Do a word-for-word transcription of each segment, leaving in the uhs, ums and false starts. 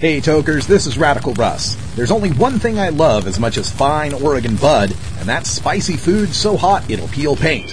Hey tokers, this is Radical Russ. There's only one thing I love as much as fine Oregon bud, and that's spicy food so hot it'll peel paint.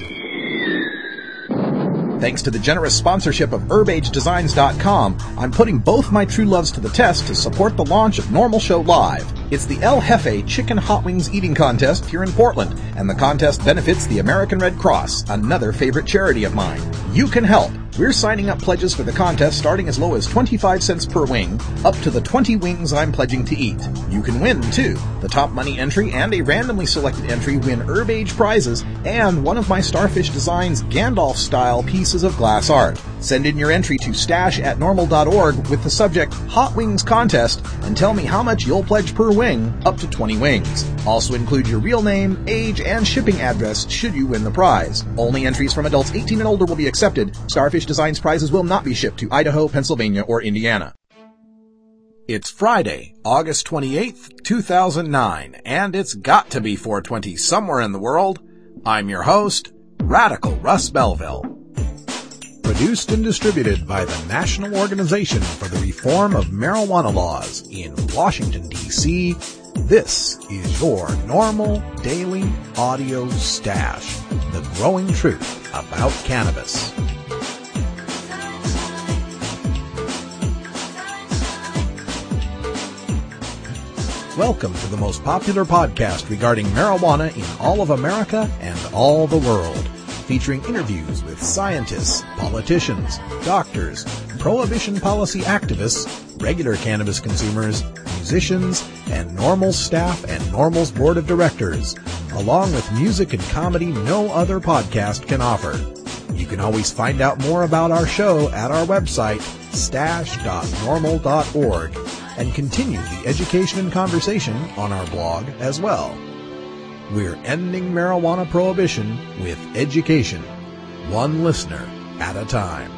Thanks to the generous sponsorship of herb age designs dot com, I'm putting both my true loves to the test to support the launch of Normal Show Live. It's the El Jefe Chicken Hot Wings Eating Contest here in Portland, and the contest benefits the American Red Cross, another favorite charity of mine. You can help. We're signing up pledges for the contest starting as low as twenty-five cents per wing, up to the twenty wings I'm pledging to eat. You can win, too. The top money entry and a randomly selected entry win Herb Age prizes and one of my Starfish Designs Gandalf-style pieces of glass art. Send in your entry to stash at normal dot org with the subject Hot Wings Contest and tell me how much you'll pledge per wing, up to twenty wings. Also include your real name, age, and shipping address should you win the prize. Only entries from adults eighteen and older will be accepted. Starfish Designs prizes will not be shipped to Idaho, Pennsylvania, or Indiana. It's Friday, August twenty-eighth, two thousand nine, and it's got to be four twenty somewhere in the world. I'm your host, Radical Russ Belville. Produced and distributed by the National Organization for the Reform of Marijuana Laws in Washington, D C, this is your normal daily audio stash, the growing truth about cannabis. Welcome to the most popular podcast regarding marijuana in all of America and all the world, featuring interviews with scientists, politicians, doctors, prohibition policy activists, regular cannabis consumers, musicians, and NORML staff and NORML's board of directors, along with music and comedy no other podcast can offer. You can always find out more about our show at our website, stash dot normal dot org, and continue the education and conversation on our blog as well. We're ending marijuana prohibition with education, one listener at a time.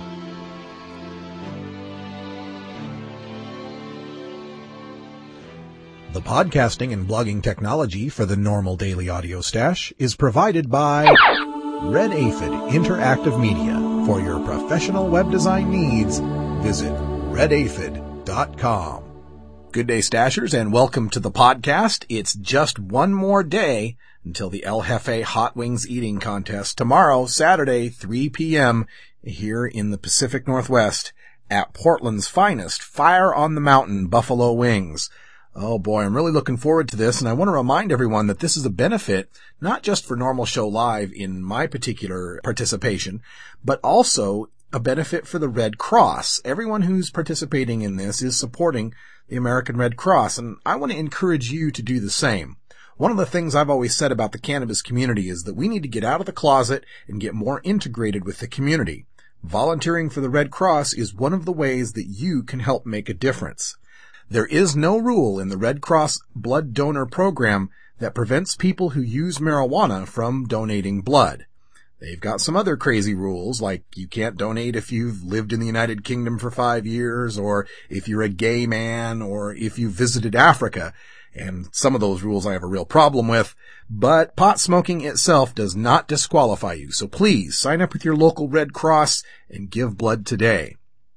The podcasting and blogging technology for the Normal Daily Audio Stash is provided by Red Aphid Interactive Media. For your professional web design needs, visit red aphid dot com. Good day, Stashers, and welcome to the podcast. It's just one more day until the El Jefe Hot Wings Eating Contest tomorrow, Saturday, three p.m. here in the Pacific Northwest at Portland's finest Fire on the Mountain Buffalo Wings. Oh boy, I'm really looking forward to this, and I want to remind everyone that this is a benefit not just for Normal Show Live in my particular participation, but also a benefit for the Red Cross. Everyone who's participating in this is supporting the American Red Cross, and I want to encourage you to do the same. One of the things I've always said about the cannabis community is that we need to get out of the closet and get more integrated with the community. Volunteering for the Red Cross is one of the ways that you can help make a difference. There is no rule in the Red Cross blood donor program that prevents people who use marijuana from donating blood. They've got some other crazy rules, like you can't donate if you've lived in the United Kingdom for five years, or if you're a gay man, or if you visited Africa. And some of those rules I have a real problem with, but pot smoking itself does not disqualify you. So please sign up with your local Red Cross and give blood today.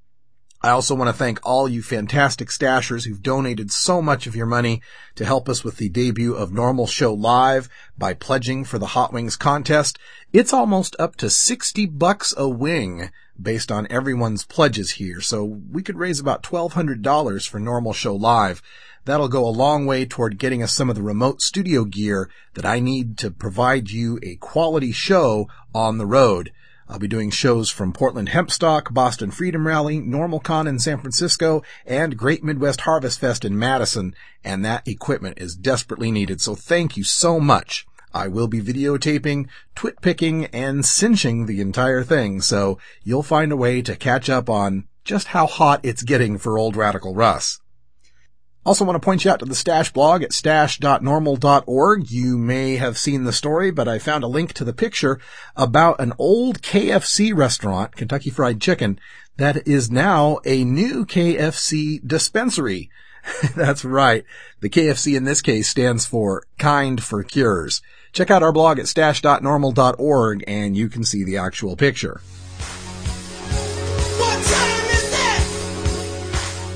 I also want to thank all you fantastic stashers who've donated so much of your money to help us with the debut of Normal Show Live by pledging for the Hot Wings contest. It's almost up to sixty bucks a wing based on everyone's pledges here, so we could raise about twelve hundred dollars for Normal Show Live. That'll go a long way toward getting us some of the remote studio gear that I need to provide you a quality show on the road. I'll be doing shows from Portland Hempstock, Boston Freedom Rally, NormalCon in San Francisco, and Great Midwest Harvest Fest in Madison, and that equipment is desperately needed, so thank you so much. I will be videotaping, twit-picking, and cinching the entire thing, so you'll find a way to catch up on just how hot it's getting for old Radical Russ. Also want to point you out to the Stash blog at stash dot normal dot org. You may have seen the story, but I found a link to the picture about an old K F C restaurant, Kentucky Fried Chicken, that is now a new K F C dispensary. That's right. The K F C in this case stands for Kind for Cures. Check out our blog at stash dot normal dot org and you can see the actual picture.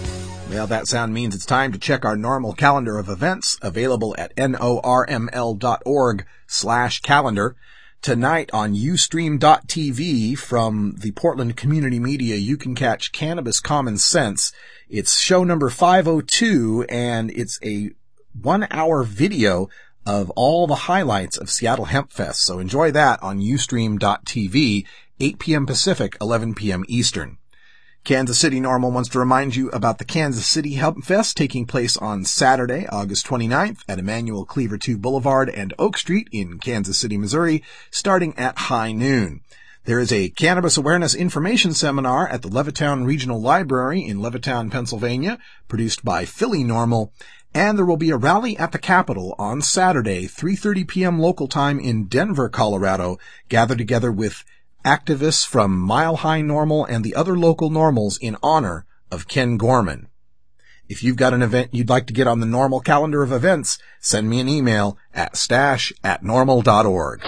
Well, that sound means it's time to check our normal calendar of events available at norml.org slash calendar. Tonight on Ustream dot T V from the Portland Community Media, you can catch Cannabis Common Sense. It's show number five oh two, and it's a one-hour video of all the highlights of Seattle Hemp Fest. So enjoy that on Ustream dot T V, eight p.m. Pacific, eleven p.m. Eastern. Kansas City Normal wants to remind you about the Kansas City Hemp Fest taking place on Saturday, August twenty-ninth at Emmanuel Cleaver two Boulevard and Oak Street in Kansas City, Missouri, starting at high noon. There is a Cannabis Awareness Information Seminar at the Levittown Regional Library in Levittown, Pennsylvania, produced by Philly Normal, and there will be a rally at the Capitol on Saturday, three thirty p.m. local time in Denver, Colorado, gathered together with activists from Mile High Normal and the other local normals in honor of Ken Gorman. If you've got an event you'd like to get on the normal calendar of events, send me an email at stash at normal dot org.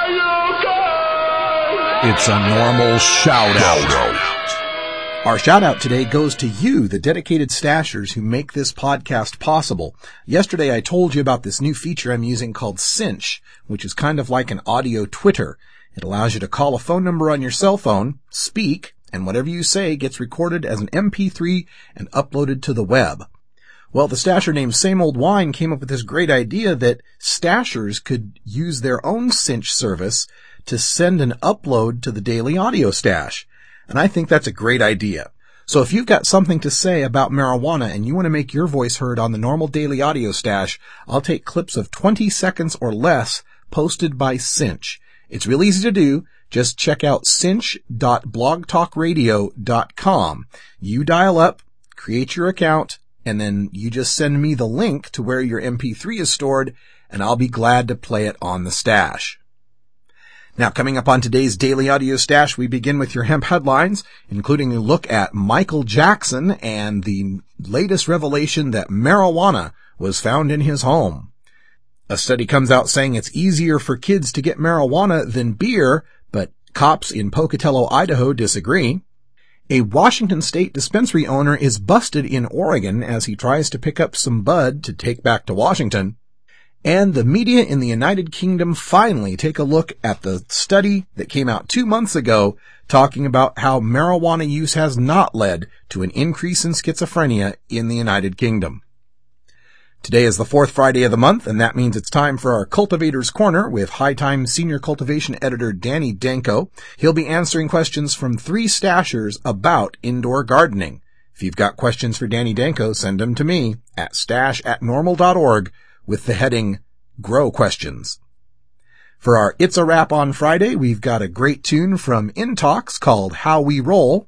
It's a normal shout out. Our shout out today goes to you, the dedicated stashers who make this podcast possible. Yesterday I told you about this new feature I'm using called Cinch, which is kind of like an audio Twitter. It allows you to call a phone number on your cell phone, speak, and whatever you say gets recorded as an M P three and uploaded to the web. Well, the stasher named Same Old Wine came up with this great idea that stashers could use their own Cinch service to send an upload to the Daily Audio Stash. And I think that's a great idea. So if you've got something to say about marijuana and you want to make your voice heard on the normal Daily Audio Stash, I'll take clips of twenty seconds or less posted by Cinch. It's real easy to do. Just check out cinch dot blog talk radio dot com. You dial up, create your account, and then you just send me the link to where your M P three is stored, and I'll be glad to play it on the stash. Now, coming up on today's Daily Audio Stash, we begin with your hemp headlines, including a look at Michael Jackson and the latest revelation that marijuana was found in his home. A study comes out saying it's easier for kids to get marijuana than beer, but cops in Pocatello, Idaho disagree. A Washington state dispensary owner is busted in Oregon as he tries to pick up some bud to take back to Washington. And the media in the United Kingdom finally take a look at the study that came out two months ago talking about how marijuana use has not led to an increase in schizophrenia in the United Kingdom. Today is the fourth Friday of the month, and that means it's time for our Cultivator's Corner with High Times Senior Cultivation Editor Danny Danko. He'll be answering questions from three stashers about indoor gardening. If you've got questions for Danny Danko, send them to me at stash at normal dot org with the heading Grow Questions. For our It's a Wrap on Friday, we've got a great tune from Intox called How We Roll.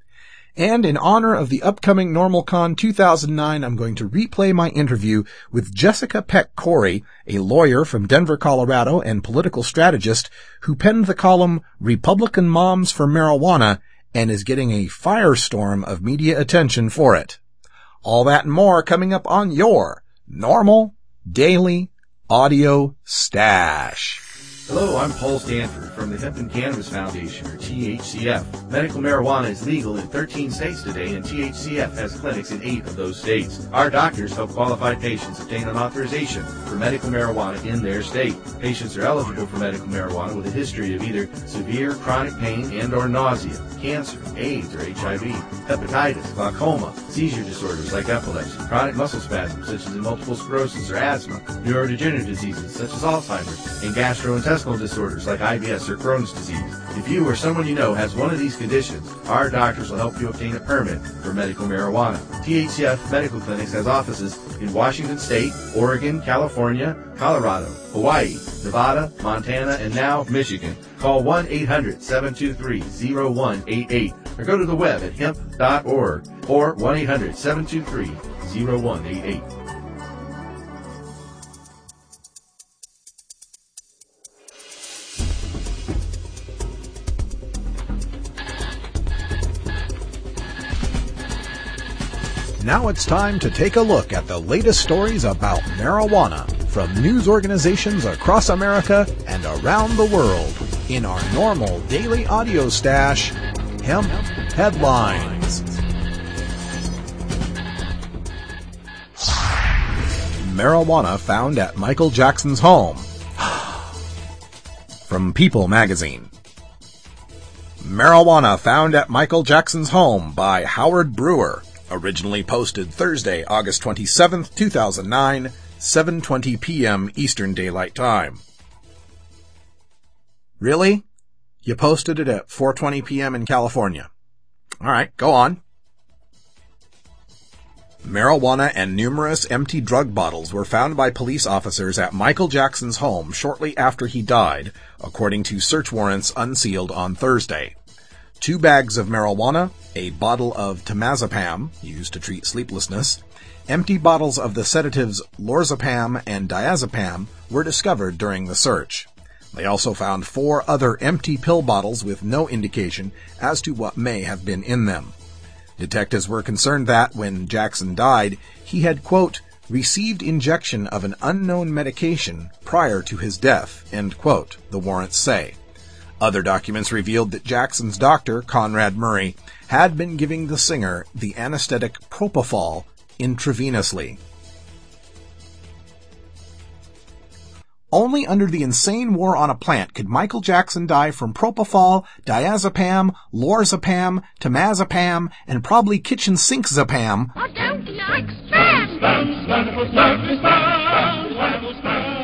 And in honor of the upcoming NormalCon two thousand nine, I'm going to replay my interview with Jessica Peck Corey, a lawyer from Denver, Colorado, and political strategist who penned the column Republican Moms for Marijuana and is getting a firestorm of media attention for it. All that and more coming up on your Normal Daily Audio Stash. Hello, I'm Paul Stanford from the Hemp and Cannabis Foundation, or T H C F. Medical marijuana is legal in thirteen states today, and T H C F has clinics in eight of those states. Our doctors help qualified patients obtain an authorization for medical marijuana in their state. Patients are eligible for medical marijuana with a history of either severe chronic pain and or nausea, cancer, AIDS or H I V, hepatitis, glaucoma, seizure disorders like epilepsy, chronic muscle spasms such as multiple sclerosis or asthma, neurodegenerative diseases such as Alzheimer's, and gastrointestinal disorders like I B S or Crohn's disease. If you or someone you know has one of these conditions, our doctors will help you obtain a permit for medical marijuana. T H C F Medical Clinics has offices in Washington State, Oregon, California, Colorado, Hawaii, Nevada, Montana, and now Michigan. Call one eight hundred seven two three zero one eight eight or go to the web at hemp dot org or one eight hundred seven two three zero one eight eight. Now it's time to take a look at the latest stories about marijuana from news organizations across America and around the world in our normal daily audio stash, Hemp Headlines. Marijuana found at Michael Jackson's home. From People magazine. Marijuana found at Michael Jackson's home by Howard Brewer. Originally posted Thursday, August twenty-seventh, two thousand nine, seven twenty p.m. Eastern Daylight Time. Really? You posted it at four twenty p.m. in California. All right, go on. Marijuana and numerous empty drug bottles were found by police officers at Michael Jackson's home shortly after he died, according to search warrants unsealed on Thursday. Two bags of marijuana, a bottle of temazepam, used to treat sleeplessness, empty bottles of the sedatives lorazepam and diazepam were discovered during the search. They also found four other empty pill bottles with no indication as to what may have been in them. Detectives were concerned that, when Jackson died, he had, quote, received injection of an unknown medication prior to his death, end quote, the warrants say. Other documents revealed that Jackson's doctor, Conrad Murray, had been giving the singer the anesthetic propofol intravenously. Only under the insane war on a plant could Michael Jackson die from propofol, diazepam, lorazepam, temazepam, and probably kitchen sink zapam. I don't like spam! Spam, spam, spam, spam,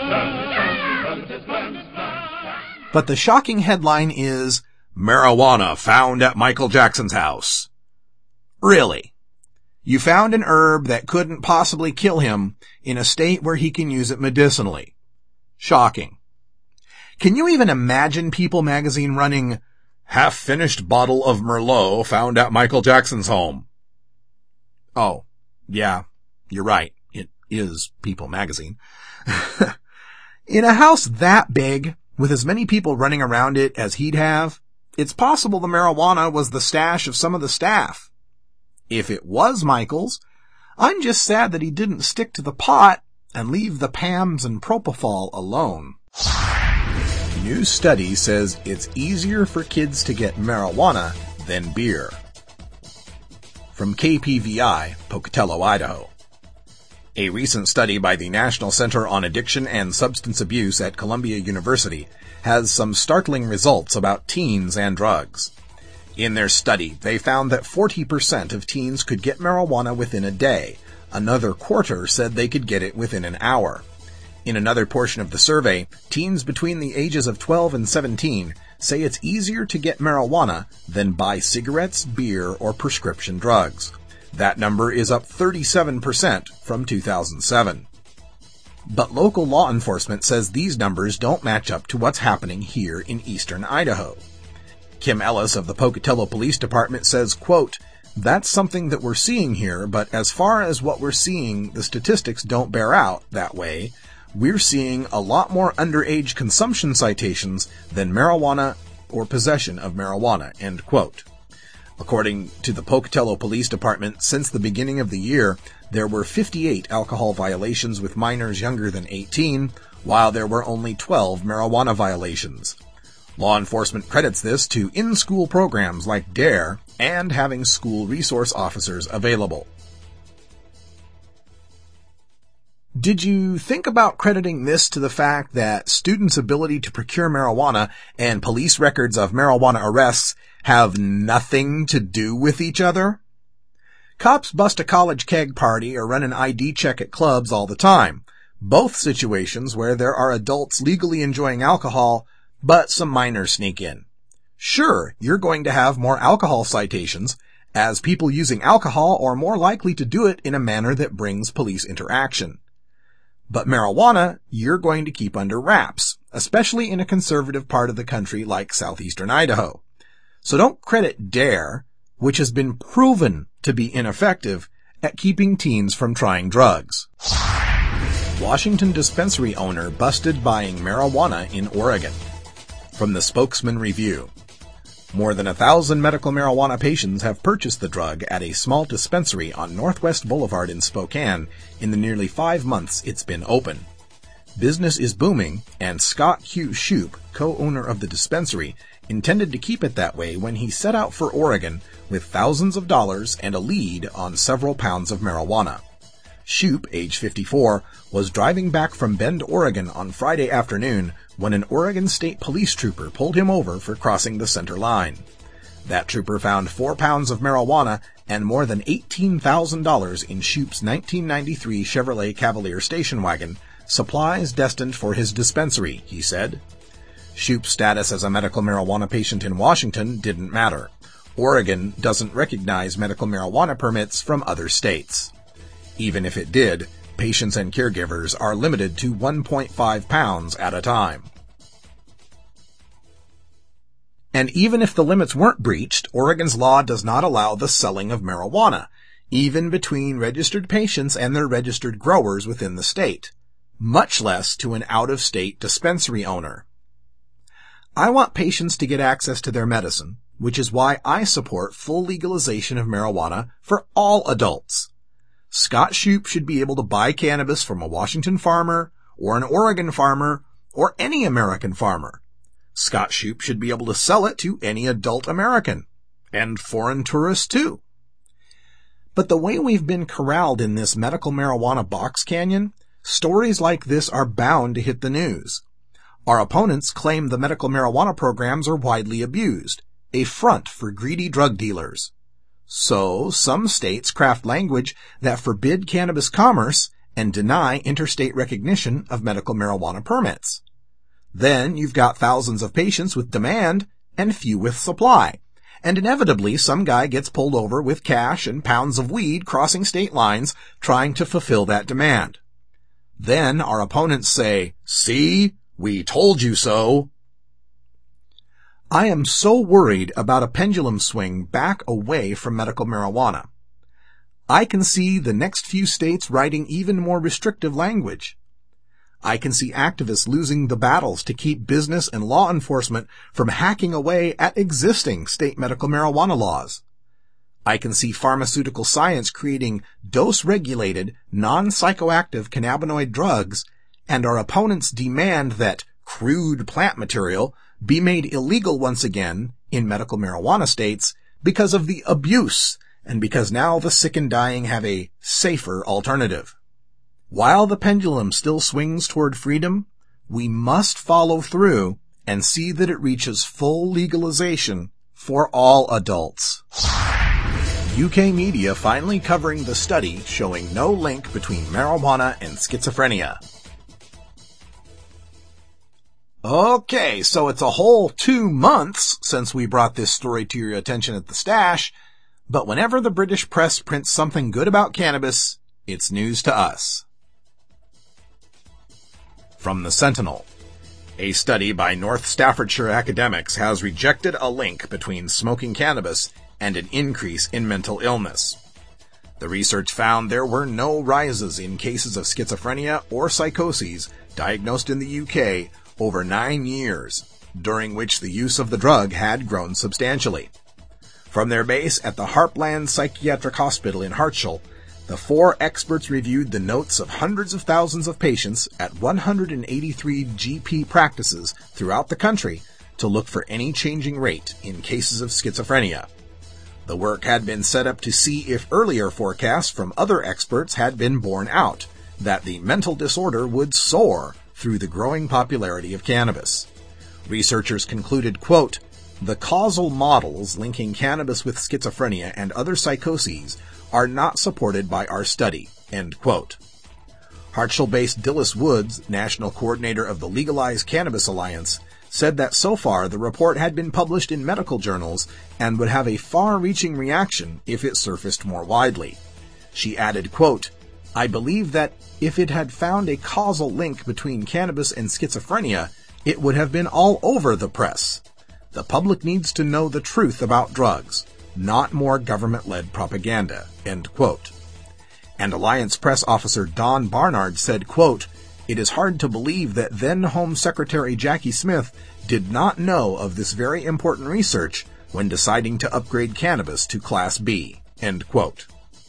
spam. But the shocking headline is, Marijuana found at Michael Jackson's house. Really? You found an herb that couldn't possibly kill him in a state where he can use it medicinally. Shocking. Can you even imagine People magazine running half-finished bottle of Merlot found at Michael Jackson's home? Oh, yeah, you're right. It is People magazine. In a house that big, with as many people running around it as he'd have, it's possible the marijuana was the stash of some of the staff. If it was Michael's, I'm just sad that he didn't stick to the pot and leave the P A Ms and propofol alone. New study says it's easier for kids to get marijuana than beer. From K P V I, Pocatello, Idaho. A recent study by the National Center on Addiction and Substance Abuse at Columbia University has some startling results about teens and drugs. In their study, they found that forty percent of teens could get marijuana within a day. Another quarter said they could get it within an hour. In another portion of the survey, teens between the ages of twelve and seventeen say it's easier to get marijuana than buy cigarettes, beer, or prescription drugs. That number is up thirty-seven percent from two thousand seven. But local law enforcement says these numbers don't match up to what's happening here in eastern Idaho. Kim Ellis of the Pocatello Police Department says, quote, that's something that we're seeing here, but as far as what we're seeing, the statistics don't bear out that way. We're seeing a lot more underage consumption citations than marijuana or possession of marijuana, end quote. According to the Pocatello Police Department, since the beginning of the year, there were fifty-eight alcohol violations with minors younger than eighteen, while there were only twelve marijuana violations. Law enforcement credits this to in-school programs like DARE and having school resource officers available. Did you think about crediting this to the fact that students' ability to procure marijuana and police records of marijuana arrests have nothing to do with each other? Cops bust a college keg party or run an I D check at clubs all the time, both situations where there are adults legally enjoying alcohol, but some minors sneak in. Sure, you're going to have more alcohol citations, as people using alcohol are more likely to do it in a manner that brings police interaction. But marijuana, you're going to keep under wraps, especially in a conservative part of the country like southeastern Idaho. So don't credit DARE, which has been proven to be ineffective at keeping teens from trying drugs. Washington dispensary owner busted buying marijuana in Oregon. From the Spokesman Review. More than a thousand medical marijuana patients have purchased the drug at a small dispensary on Northwest Boulevard in Spokane in the nearly five months it's been open. Business is booming, and Scott Hugh Shoup, co-owner of the dispensary, intended to keep it that way when he set out for Oregon with thousands of dollars and a lead on several pounds of marijuana. Shoup, age fifty-four, was driving back from Bend, Oregon on Friday afternoon when an Oregon State Police trooper pulled him over for crossing the center line. That trooper found four pounds of marijuana and more than eighteen thousand dollars in Shoup's nineteen ninety-three Chevrolet Cavalier station wagon, supplies destined for his dispensary, he said. Shoup's status as a medical marijuana patient in Washington didn't matter. Oregon doesn't recognize medical marijuana permits from other states. Even if it did, patients and caregivers are limited to one point five pounds at a time. And even if the limits weren't breached, Oregon's law does not allow the selling of marijuana, even between registered patients and their registered growers within the state, much less to an out-of-state dispensary owner. I want patients to get access to their medicine, which is why I support full legalization of marijuana for all adults. Scott Shoup should be able to buy cannabis from a Washington farmer, or an Oregon farmer, or any American farmer. Scott Shoup should be able to sell it to any adult American, and foreign tourists too. But the way we've been corralled in this medical marijuana box canyon, stories like this are bound to hit the news. Our opponents claim the medical marijuana programs are widely abused, a front for greedy drug dealers. So, some states craft language that forbid cannabis commerce and deny interstate recognition of medical marijuana permits. Then you've got thousands of patients with demand and few with supply, and inevitably some guy gets pulled over with cash and pounds of weed crossing state lines trying to fulfill that demand. Then our opponents say, "See, we told you so." I am so worried about a pendulum swing back away from medical marijuana. I can see the next few states writing even more restrictive language. I can see activists losing the battles to keep business and law enforcement from hacking away at existing state medical marijuana laws. I can see pharmaceutical science creating dose-regulated, non-psychoactive cannabinoid drugs, and our opponents demand that crude plant material be made illegal once again in medical marijuana states because of the abuse and because now the sick and dying have a safer alternative. While the pendulum still swings toward freedom, we must follow through and see that it reaches full legalization for all adults. U K media finally covering the study showing no link between marijuana and schizophrenia. Okay, so it's a whole two months since we brought this story to your attention at the Stash, but whenever the British press prints something good about cannabis, it's news to us. From the Sentinel. A study by North Staffordshire academics has rejected a link between smoking cannabis and an increase in mental illness. The research found there were no rises in cases of schizophrenia or psychoses diagnosed in the U K over nine years, during which the use of the drug had grown substantially. From their base at the Harpland Psychiatric Hospital in Hartshall, the four experts reviewed the notes of hundreds of thousands of patients at one hundred eighty-three G P practices throughout the country to look for any changing rate in cases of schizophrenia. The work had been set up to see if earlier forecasts from other experts had been borne out, that the mental disorder would soar through the growing popularity of cannabis. Researchers concluded, quote, "The causal models linking cannabis with schizophrenia and other psychoses are not supported by our study," end quote. Hartshall-based Dilys Woods, national coordinator of the Legalized Cannabis Alliance, said that so far the report had been published in medical journals and would have a far-reaching reaction if it surfaced more widely. She added, quote, "I believe that if it had found a causal link between cannabis and schizophrenia, it would have been all over the press. The public needs to know the truth about drugs, not more government-led propaganda," end quote. And Alliance press officer Don Barnard said, quote, "It is hard to believe that then Home Secretary Jackie Smith did not know of this very important research when deciding to upgrade cannabis to Class B," end quote.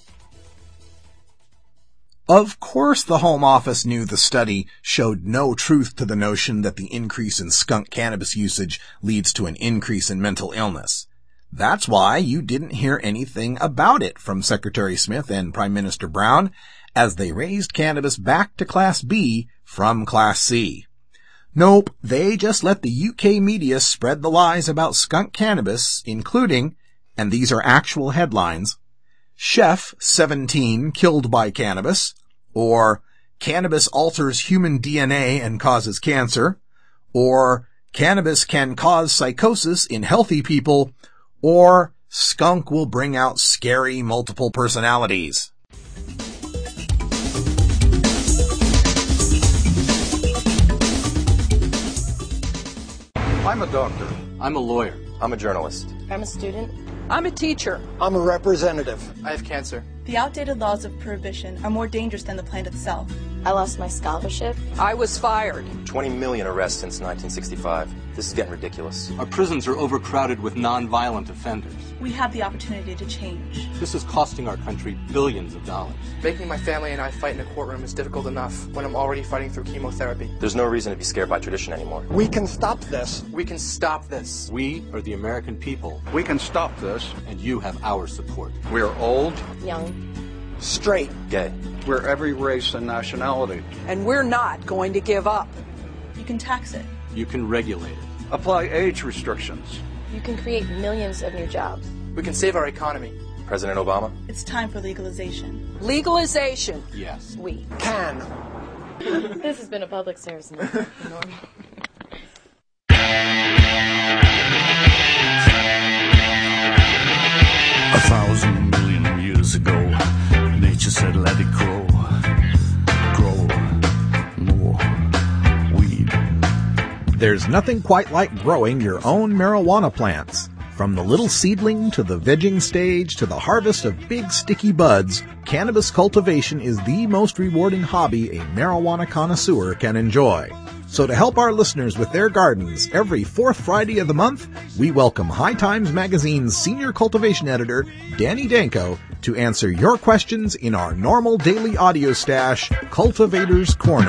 Of course the Home Office knew the study showed no truth to the notion that the increase in skunk cannabis usage leads to an increase in mental illness. That's why you didn't hear anything about it from Secretary Smith and Prime Minister Brown, as they raised cannabis back to Class B from Class C. Nope, they just let the U K media spread the lies about skunk cannabis, including, and these are actual headlines, Chef seventeen killed by cannabis, or Cannabis alters human D N A and causes cancer, or Cannabis can cause psychosis in healthy people, or Skunk will bring out scary multiple personalities. I'm a doctor. I'm a lawyer. I'm a journalist. I'm a student. I'm a teacher. I'm a representative. I have cancer. The outdated laws of prohibition are more dangerous than the plant itself. I lost my scholarship. I was fired. twenty million arrests since nineteen sixty-five. This is getting ridiculous. Our prisons are overcrowded with non-violent offenders. We have the opportunity to change. This is costing our country billions of dollars. Making my family and I fight in a courtroom is difficult enough when I'm already fighting through chemotherapy. There's no reason to be scared by tradition anymore. We can stop this. We can stop this. We are the American people. We can stop this. And you have our support. We're old, young, straight, gay. We're every race and nationality. And we're not going to give up. You can tax it. You can regulate it. Apply age restrictions. You can create millions of new jobs. We can save our economy. President Obama? It's time for legalization. Legalization. Yes. We can. This has been a public service announcement. A thousand million years ago, nature said let it grow, grow more weed. There's nothing quite like growing your own marijuana plants. From the little seedling to the vegging stage to the harvest of big sticky buds, cannabis cultivation is the most rewarding hobby a marijuana connoisseur can enjoy. So to help our listeners with their gardens, every fourth Friday of the month, we welcome High Times Magazine's senior cultivation editor, Danny Danko, to answer your questions in our normal daily audio stash, Cultivator's Corner.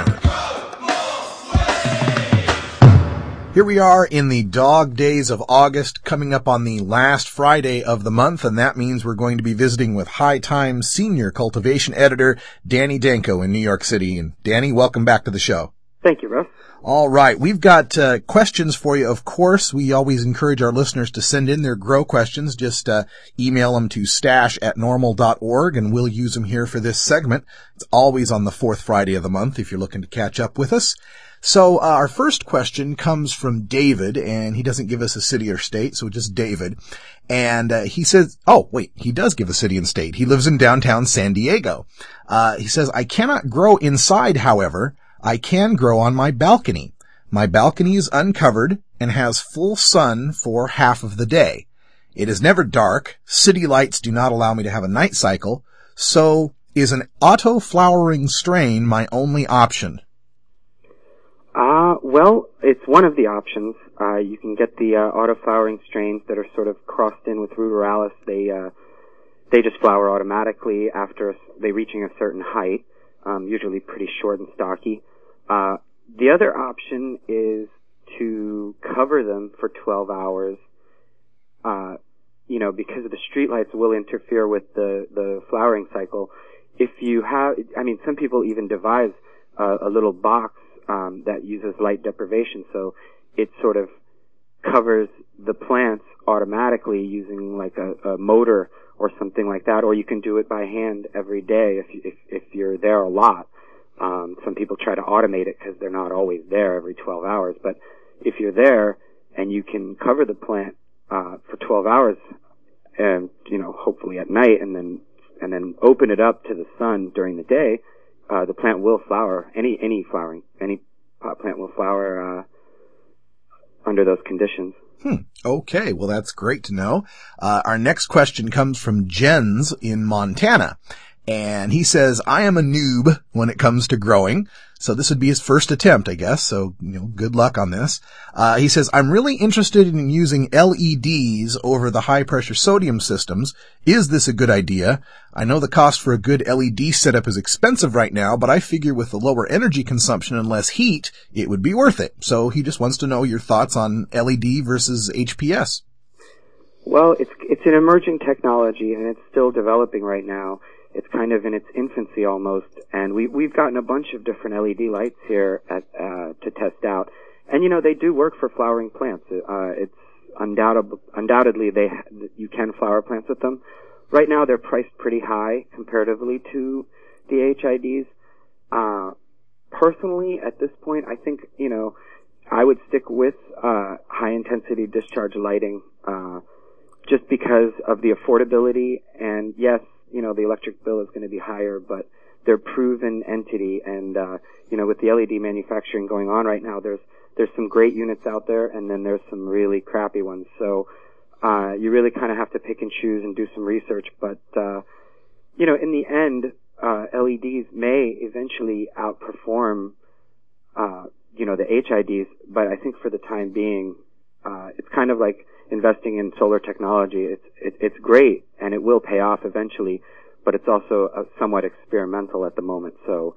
Here we are in the dog days of August, coming up on the last Friday of the month, and that means we're going to be visiting with High Times senior cultivation editor, Danny Danko in New York City. And Danny, welcome back to the show. Thank you, Russ. All right. We've got uh, questions for you. Of course, we always encourage our listeners to send in their grow questions. Just uh, email them to stash at normal dot org, and we'll use them here for this segment. It's always on the fourth Friday of the month if you're looking to catch up with us. So uh, our first question comes from David, and he doesn't give us a city or state, so just David. And uh, he says, oh, wait, he does give a city and state. He lives in downtown San Diego. Uh, he says, I cannot grow inside, however. I can grow on my balcony. My balcony is uncovered and has full sun for half of the day. It is never dark. City lights do not allow me to have a night cycle. So is an auto-flowering strain my only option? Uh, well, it's one of the options. Uh, you can get the uh, auto-flowering strains that are sort of crossed in with ruderalis. They, uh, they just flower automatically after they reaching a certain height. Um, usually pretty short and stocky. Uh, the other option is to cover them for twelve hours, uh, you know, because the streetlights will interfere with the, the flowering cycle. If you have, I mean, some people even devise uh, a little box, um, that uses light deprivation, so it sort of covers the plants automatically using like a, a motor or something like that, or you can do it by hand every day if you, if, if you're there a lot. Um, some people try to automate it because they're not always there every twelve hours, but if you're there and you can cover the plant uh, for twelve hours, and you know, hopefully at night, and then and then open it up to the sun during the day, uh, the plant will flower. Any any flowering, any pot plant will flower uh, under those conditions. Hmm. Okay. Well, that's great to know. Uh, our next question comes from Jens in Montana. And he says, I am a noob when it comes to growing. So this would be his first attempt, I guess. So, you know, good luck on this. Uh, he says, I'm really interested in using L E Ds over the high pressure sodium systems. Is this a good idea? I know the cost for a good L E D setup is expensive right now, but I figure with the lower energy consumption and less heat, it would be worth it. So he just wants to know your thoughts on L E D versus H P S. Well, it's, it's an emerging technology and it's still developing right now. it's kind of in its infancy almost, and we, we've gotten a bunch of different L E D lights here at, uh, to test out. And, you know, they do work for flowering plants. Uh, it's undoubtedly, undoubtedly they, you can flower plants with them. Right now they're priced pretty high comparatively to the H I Ds. Uh, personally, at this point, I think, you know, I would stick with, uh, high intensity discharge lighting, uh, just because of the affordability. And yes, you know, the electric bill is going to be higher, but they're proven entity. And, uh, you know, with the L E D manufacturing going on right now, there's, there's some great units out there, and then there's some really crappy ones. So, uh, you really kind of have to pick and choose and do some research. But, uh, you know, in the end, uh, L E Ds may eventually outperform, uh, you know, the H I Ds, but I think for the time being, uh, it's kind of like investing in solar technology. It's, it, it's great, and it will pay off eventually, but it's also uh, somewhat experimental at the moment. So,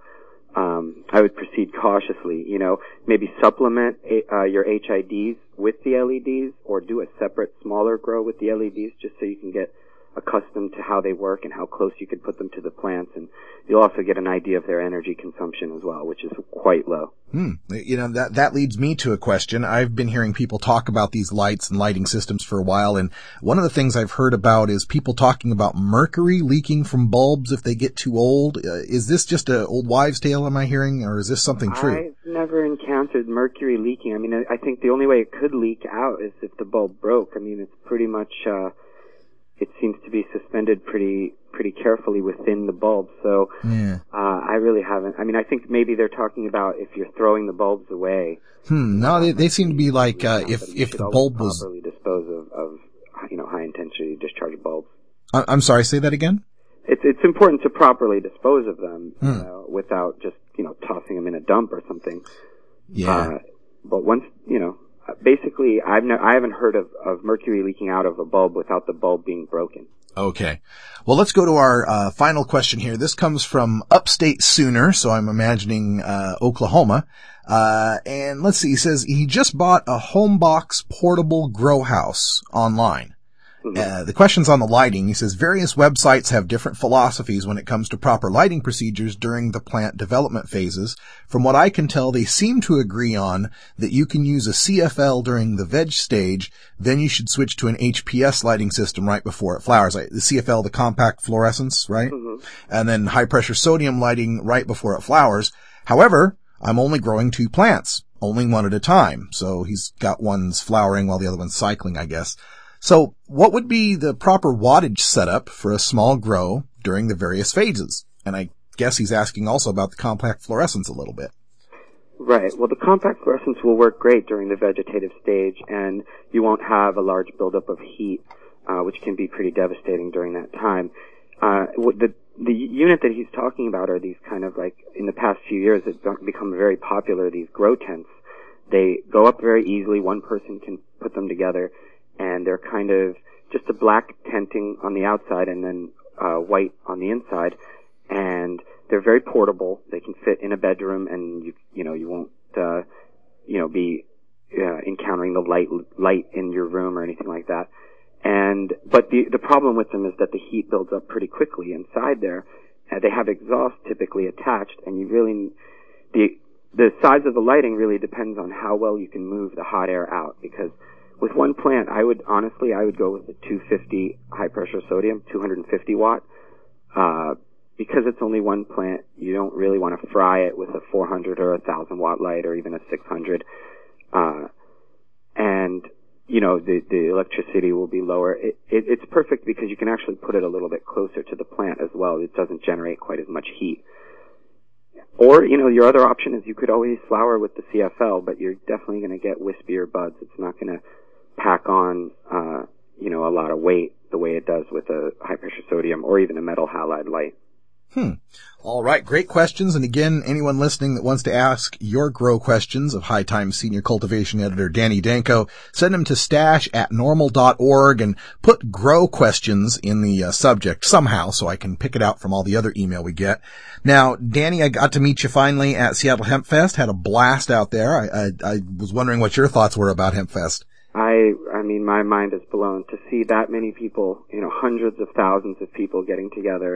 um, I would proceed cautiously, you know, maybe supplement, uh, your H I Ds with the L E Ds, or do a separate smaller grow with the L E Ds just so you can get accustomed to how they work and how close you could put them to the plants, and you'll also get an idea of their energy consumption as well, which is quite low. Hmm. You know, that, that leads me to a question. I've been hearing people talk about these lights and lighting systems for a while, and one of the things I've heard about is people talking about mercury leaking from bulbs if they get too old. Uh, is this just an old wives' tale, am I hearing, or is this something true? I've never encountered mercury leaking. I mean, I think the only way it could leak out is if the bulb broke. I mean, it's pretty much, uh, it seems to be suspended pretty pretty carefully within the bulb. So yeah. uh, I really haven't. I mean, I think maybe they're talking about if you're throwing the bulbs away. Hmm. No, they, they seem to be like uh, if if the bulb was properly dispose of, of you know high intensity discharge bulbs. I, I'm sorry. Say that again. It's it's important to properly dispose of them hmm. you know, without just you know tossing them in a dump or something. Yeah. Uh, but once you know. Basically, I've no, I haven't heard of, of mercury leaking out of a bulb without the bulb being broken. Okay. Well, let's go to our uh, final question here. This comes from Upstate Sooner, so I'm imagining uh, Oklahoma. Uh, and let's see, he says he just bought a Homebox portable grow house online. Mm-hmm. Uh, the question's on the lighting. He says various websites have different philosophies when it comes to proper lighting procedures during the plant development phases. From what I can tell, they seem to agree on that you can use a C F L during the veg stage, then you should switch to an H P S lighting system right before it flowers. Like the C F L, the compact fluorescence, right? Mm-hmm. And then high pressure sodium lighting right before it flowers. However, I'm only growing two plants, only one at a time. So he's got one's flowering while the other one's cycling, I guess. So what would be the proper wattage setup for a small grow during the various phases? And I guess he's asking also about the compact fluorescence a little bit. Right. Well, the compact fluorescence will work great during the vegetative stage, and you won't have a large buildup of heat, uh, which can be pretty devastating during that time. Uh, the the unit that he's talking about are these kind of like, in the past few years, it's become very popular, these grow tents. They go up very easily. One person can put them together. And they're kind of just a black tenting on the outside and then uh white on the inside. And they're very portable. They can fit in a bedroom, and you you know you won't uh you know be uh, encountering the light light in your room or anything like that. And but the the problem with them is that the heat builds up pretty quickly inside there. Uh, they have exhaust typically attached, and you really the the size of the lighting really depends on how well you can move the hot air out, because with one plant, I would, honestly, I would go with the two fifty high pressure sodium, two hundred fifty watt. Uh, because it's only one plant, you don't really want to fry it with a four hundred or a one thousand watt light or even a six hundred. Uh, and, you know, the, the electricity will be lower. It, it, it's perfect because you can actually put it a little bit closer to the plant as well. It doesn't generate quite as much heat. Or, you know, your other option is you could always flower with the C F L, but you're definitely going to get wispier buds. It's not going to pack on, uh, you know, a lot of weight the way it does with a high pressure sodium or even a metal halide light. Hmm. All right. Great questions. And again, anyone listening that wants to ask your grow questions of High Times Senior Cultivation Editor Danny Danko, send them to stash at normal dot org and put grow questions in the uh, subject somehow so I can pick it out from all the other email we get. Now, Danny, I got to meet you finally at Seattle Hemp Fest. Had a blast out there. I, I, I was wondering what your thoughts were about Hemp Fest. I, I mean, my mind is blown to see that many people, you know, hundreds of thousands of people getting together,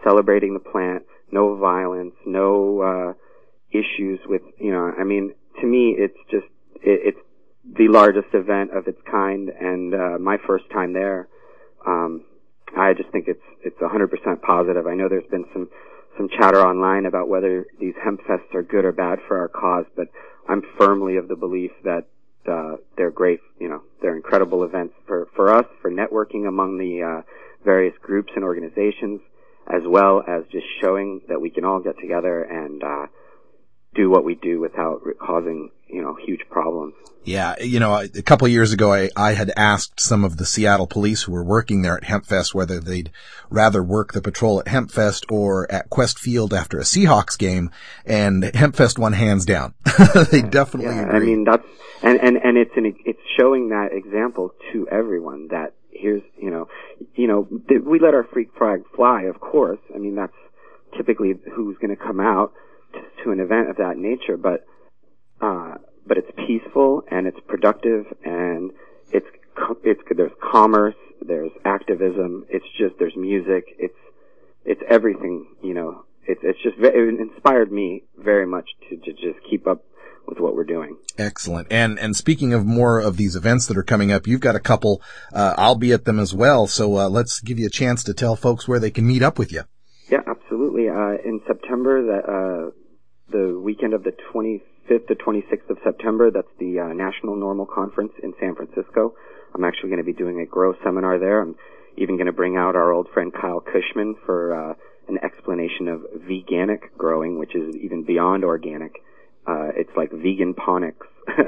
celebrating the plant, no violence, no uh, issues with, you know, I mean, to me, it's just, it, it's the largest event of its kind, and uh, my first time there. Um, I just think it's it's one hundred percent positive. I know there's been some some chatter online about whether these hemp fests are good or bad for our cause, but I'm firmly of the belief that uh, they're great. You know, they're incredible events for for us, for networking among the uh, various groups and organizations, as well as just showing that we can all get together and uh, do what we do without causing, you know, huge problems. Yeah, you know, a couple of years ago, I, I had asked some of the Seattle police who were working there at HempFest whether they'd rather work the patrol at HempFest or at Quest Field after a Seahawks game, and HempFest won hands down. They definitely yeah, agree. I mean, that's, and, and, and it's an, it's showing that example to everyone that here's, you know, you know, th- we let our freak flag fly, of course. I mean, that's typically who's going to come out to, to an event of that nature, but, uh, but it's peaceful and it's productive and it's, it's, there's commerce, there's activism, it's just, there's music, it's, it's everything, you know, it's, it's just, it inspired me very much to, to just keep up with what we're doing. Excellent. And, and speaking of more of these events that are coming up, you've got a couple, uh, I'll be at them as well. So, uh, let's give you a chance to tell folks where they can meet up with you. Yeah, absolutely. Uh, in September, that, uh, the weekend of the twenty-fifth to twenty-sixth of September, that's the uh, National Normal Conference in San Francisco. I'm actually going to be doing a grow seminar there. I'm even going to bring out our old friend Kyle Cushman for uh, an explanation of veganic growing, which is even beyond organic. Uh, it's like vegan ponics.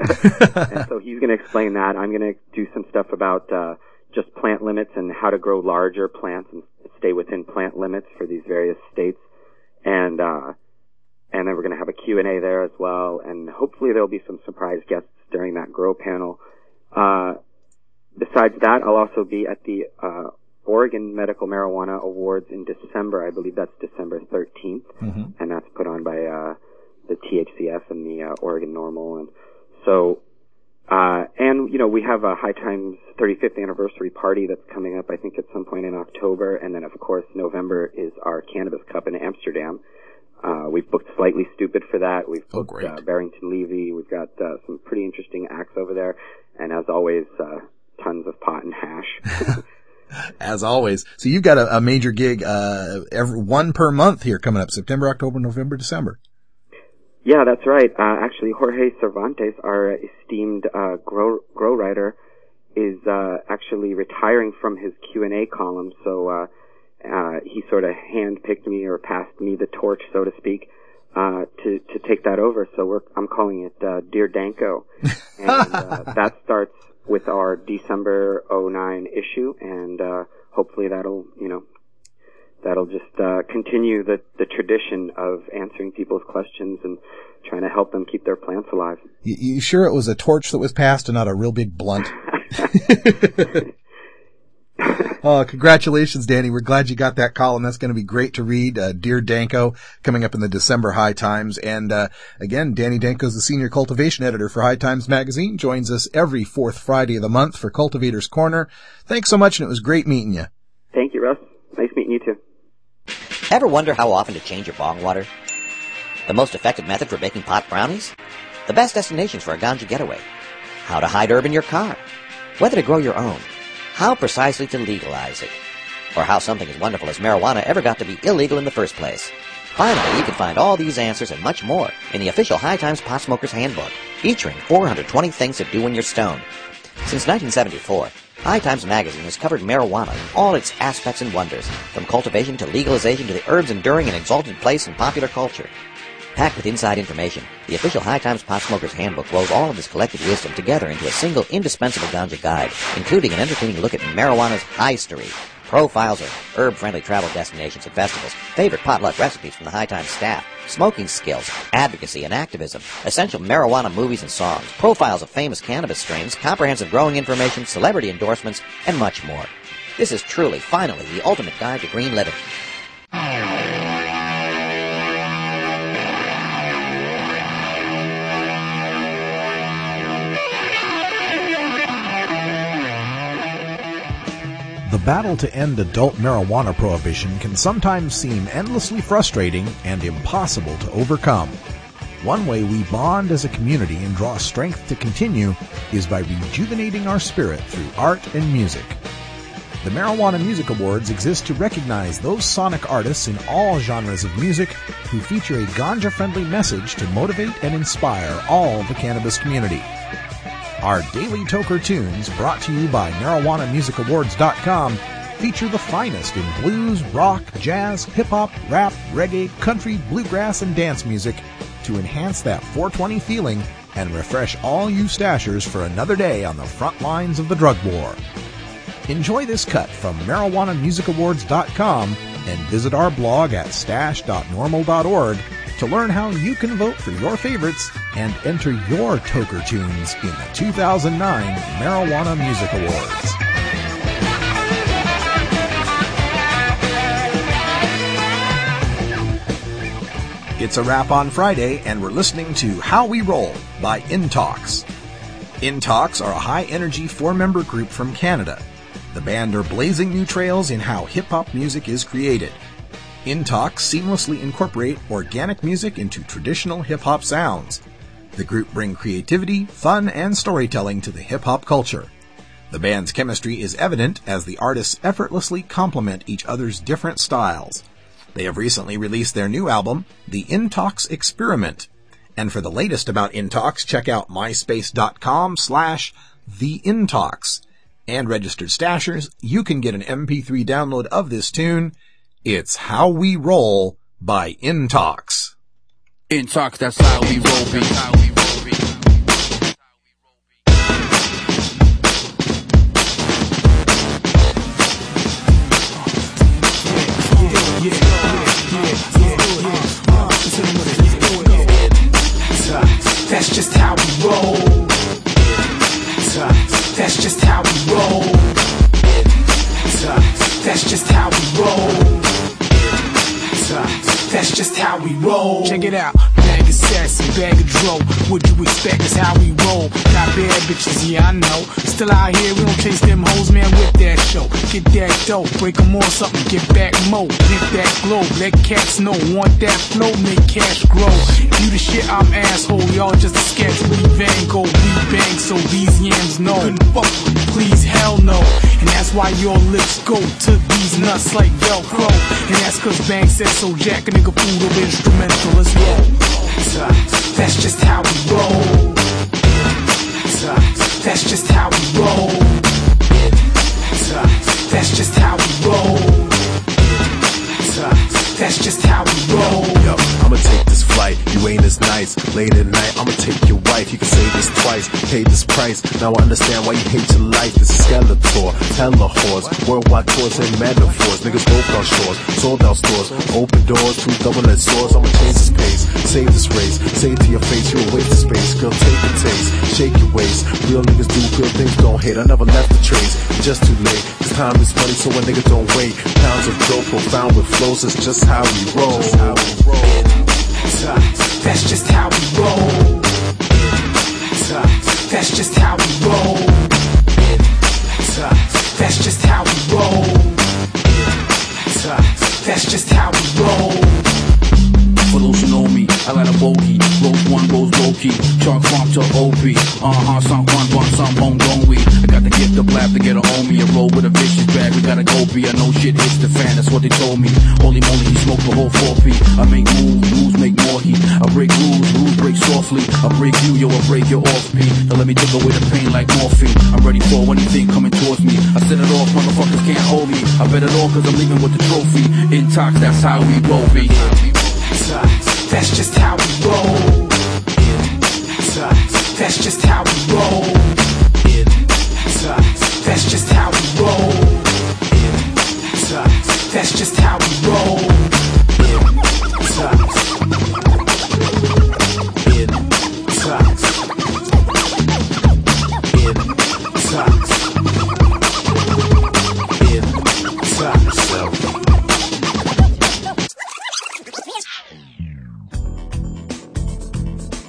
And so he's going to explain that. I'm going to do some stuff about uh, just plant limits and how to grow larger plants and stay within plant limits for these various states. And uh And then we're going to have a Q and A there as well, and hopefully there'll be some surprise guests during that grow panel. Uh, besides that, I'll also be at the uh, Oregon Medical Marijuana Awards in December. I believe that's December thirteenth, mm-hmm. and that's put on by uh, the T H C F and the uh, Oregon Normal. And so, uh, and you know, we have a High Times thirty-fifth anniversary party that's coming up, I think, at some point in October, and then of course November is our Cannabis Cup in Amsterdam. Uh, we've booked Slightly Stupid for that. We've booked oh, uh, Barrington Levy. We've got uh, some pretty interesting acts over there. And as always, uh, tons of pot and hash. As always. So you've got a, a major gig, uh, every one per month here coming up, September, October, November, December. Yeah, that's right. Uh, actually, Jorge Cervantes, our esteemed uh, grow, grow writer, is uh, actually retiring from his Q and A column. So uh Uh, he sort of hand-picked me or passed me the torch, so to speak, uh, to, to take that over. So we're, I'm calling it, uh, Dear Danko. And, uh, that starts with our December oh nine issue, and, uh, hopefully that'll, you know, that'll just, uh, continue the, the tradition of answering people's questions and trying to help them keep their plants alive. You, you sure it was a torch that was passed and not a real big blunt? Oh, congratulations, Danny. We're glad you got that column. That's going to be great to read. Uh, Dear Danko, coming up in the December High Times. And, uh, again, Danny Danko is the senior cultivation editor for High Times Magazine. Joins us every fourth Friday of the month for Cultivator's Corner. Thanks so much, and it was great meeting you. Thank you, Russ. Nice meeting you, too. Ever wonder how often to change your bong water? The most effective method for baking pot brownies? The best destinations for a ganja getaway? How to hide herb in your car? Whether to grow your own? How precisely to legalize it? Or how something as wonderful as marijuana ever got to be illegal in the first place? Finally, you can find all these answers and much more in the official High Times Pot Smoker's Handbook, featuring four hundred twenty things to do when you're stoned. Since nineteen seventy-four, High Times Magazine has covered marijuana in all its aspects and wonders, from cultivation to legalization to the herb's enduring and exalted place in popular culture. Packed with inside information, the official High Times Pot Smoker's Handbook rolls all of this collected wisdom together into a single indispensable ganja guide, including an entertaining look at marijuana's history, profiles of herb-friendly travel destinations and festivals, favorite potluck recipes from the High Times staff, smoking skills, advocacy and activism, essential marijuana movies and songs, profiles of famous cannabis strains, comprehensive growing information, celebrity endorsements, and much more. This is truly, finally, the ultimate guide to green living. The battle to end adult marijuana prohibition can sometimes seem endlessly frustrating and impossible to overcome. One way we bond as a community and draw strength to continue is by rejuvenating our spirit through art and music. The Marijuana Music Awards exist to recognize those sonic artists in all genres of music who feature a ganja-friendly message to motivate and inspire all the cannabis community. Our daily Toker Tunes, brought to you by marijuana music awards dot com, feature the finest in blues, rock, jazz, hip-hop, rap, reggae, country, bluegrass, and dance music to enhance that four twenty feeling and refresh all you stashers for another day on the front lines of the drug war. Enjoy this cut from marijuana music awards dot com and visit our blog at stash dot normal dot org to learn how you can vote for your favorites and enter your Toker Tunes in the two thousand nine Marijuana Music Awards. It's a wrap on Friday, and we're listening to How We Roll by Intox. Intox are a high-energy four-member group from Canada. The band are blazing new trails in how hip-hop music is created. Intox seamlessly incorporate organic music into traditional hip-hop sounds. The group bring creativity, fun, and storytelling to the hip-hop culture. The band's chemistry is evident as the artists effortlessly complement each other's different styles. They have recently released their new album, The Intox Experiment. And for the latest about Intox, check out myspace.com slash The Intox. And registered stashers, you can get an M P three download of this tune. It's How We Roll by Intox. Intox, that's how we roll, that's how we roll. Yeah, yeah, yeah, yeah, yeah, uh, that's just how we roll. That's just how we roll. That's just how we roll. That's just how we roll. Check it out. Bag of sassy, bag of dro. What you expect is how we roll. Got bad bitches, yeah I know. Still out here, we don't chase them hoes, man, with that show. Get that dope, break them on something, get back mo. Hit that globe, let cats know. Want that flow, make cash grow. You the shit, I'm asshole, y'all just a sketch. We Van Gogh, we bang, so these yams know. Couldn't fuck with it, please, hell no. And that's why your lips go to these nuts like Velcro. And that's cause Bang said so, jack a nigga food of instrumental, let's roll. That's just how we roll. That's just how we roll. That's just how we roll. That's just how we roll. Yo, I'ma take this flight, you ain't as nice. Late at night, I'ma take your wife. You can say this twice, pay this price. Now I understand why you hate your life. This is Skeletor, hella whores, worldwide tours and metaphors. Niggas both on shores, sold out stores, open doors, two double-edged swords. I'ma change this pace, save this race. Say it to your face, you a waste of space. Girl, take a taste, shake your waist. Real niggas do good things, don't hate. I never left the trace, just too late. Cause time is money, so a nigga don't wait. Pounds of dope profound with flows, it's just how we roll. That's just how we roll. That's just how we roll. That's just how we roll. That's just how we roll. For those who know me, I like a bogey. Rose one, rose low-key. Chalk farm to O P. Uh-huh, some one, one, some home, don't we? I got the gift of blab to get a homie. A roll with a vicious bag, we gotta go be. I know shit hits the fan, that's what they told me. Holy moly, he smoked the whole four P. I make moves, moves make more heat. I break rules, rules break softly. I break you, yo, I break your off P. Now let me take away the pain like morphine. I'm ready for anything coming towards me. I set it off, motherfuckers can't hold me. I bet it all cause I'm leaving with the trophy. Intox, that's how we roll, B. That's just how we roll. That's just how we roll. That's just how we roll. That's just how we roll.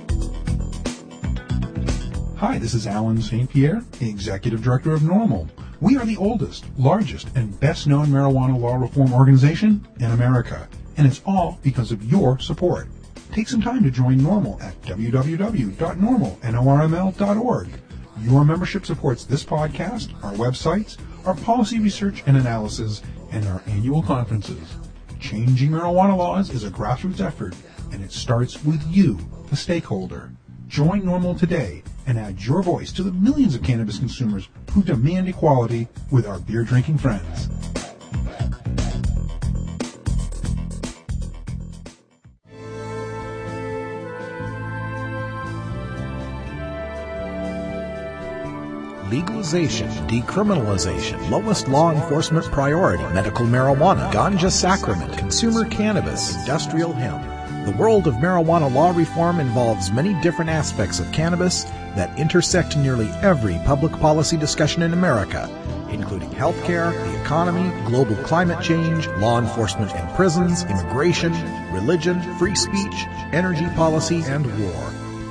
Hi, this is Alan Saint Pierre, Executive Director of NORML, We are the oldest, largest, and best-known marijuana law reform organization in America, and it's all because of your support. Take some time to join NORML at w w w dot normal dot org. Your membership supports this podcast, our websites, our policy research and analysis, and our annual conferences. Changing marijuana laws is a grassroots effort, and it starts with you, the stakeholder. Join NORML today and add your voice to the millions of cannabis consumers who demand equality with our beer-drinking friends. Legalization, decriminalization, lowest law enforcement priority, medical marijuana, ganja sacrament, consumer cannabis, industrial hemp. The world of marijuana law reform involves many different aspects of cannabis that intersect nearly every public policy discussion in America, including healthcare, the economy, global climate change, law enforcement and prisons, immigration, religion, free speech, energy policy, and war.